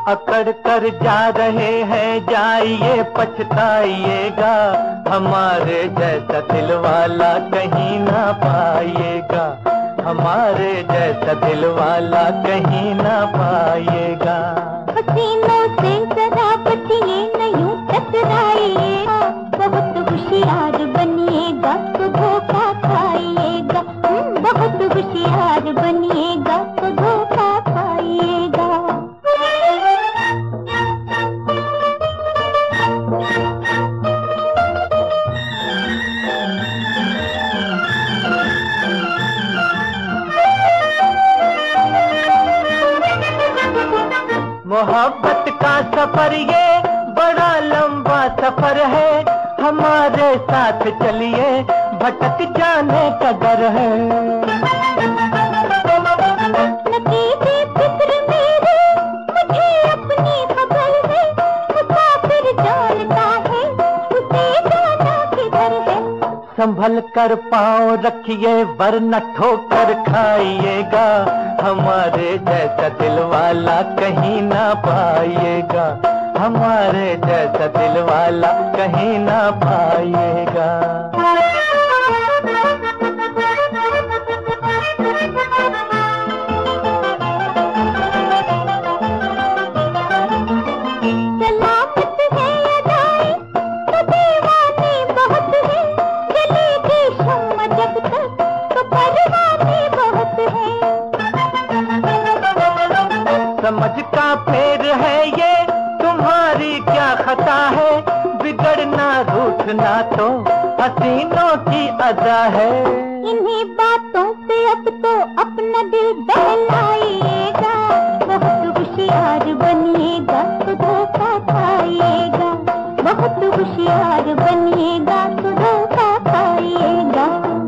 अकड़ कर जा रहे हैं जाइए पछताइएगा, हमारे जैसा दिल वाला कहीं ना पाइएगा, हमारे जैसा दिल वाला कहीं ना पाइएगा। हसीनों से जरा बचिए न यूं टकराइएगा, बहुत होशियार बनिएगा तो धोखा खाइएगा, बहुत होशियार बनिएगा तो धोखा खाइएगा। मोहब्बत का सफर ये बड़ा लंबा सफर है, हमारे साथ चलिए भटक जाने का डर है। न कीजिए फिक्र मेरी, मुझे अपनी खबर है, मुसाफिर जानता है उसे जाना किधर है। संभल कर पाँव रखिए वरना ठोकर खाइएगा, हमारे जैसा दिल वाला कहीं ना पाइएगा, हमारे जैसा दिल वाला कहीं ना पाइएगा। सलामत है अदाएं तो दीवाने बहुत है, जलेगी शम्मा जब तक तो परवाने बहुत है। समझ का फेर है ये तुम्हारी क्या खता है, बिगड़ना रूठना तो हसीनों की अदा है। इन्हीं बातों पे अब तो अपना दिल बहलाइएगा, बहुत होशियार बनिएगा तो धोखा खाइएगा, बहुत होशियार बनिएगा तो धोखा खाइएगा।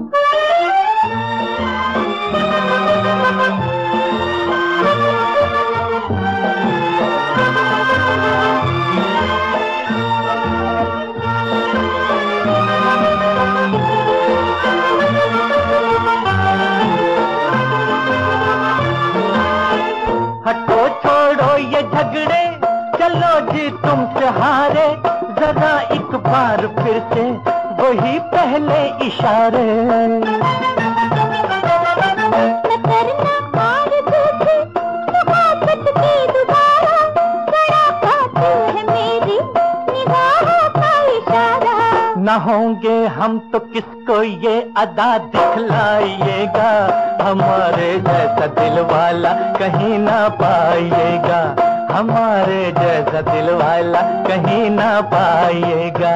हटो छोड़ो ये झगड़े चलो जी तुमसे हारे, जरा एक बार फिर से वही पहले इशारे। न करना हार दूसरी मोहब्बत की दोबारा, बड़ा कातिल है मेरी निगाहों का इशारा। न होंगे हम तो किसको ये अदा दिखलाइएगा, हमारे जैसा दिल वाला कहीं ना पाइएगा, हमारे जैसा दिल वाला कहीं ना पाइएगा।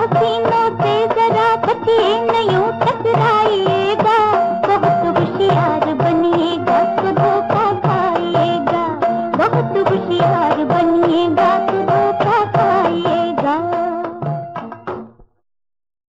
हसीनों से जरा बचिए न यूं टकराइएगा, बहुत होशियार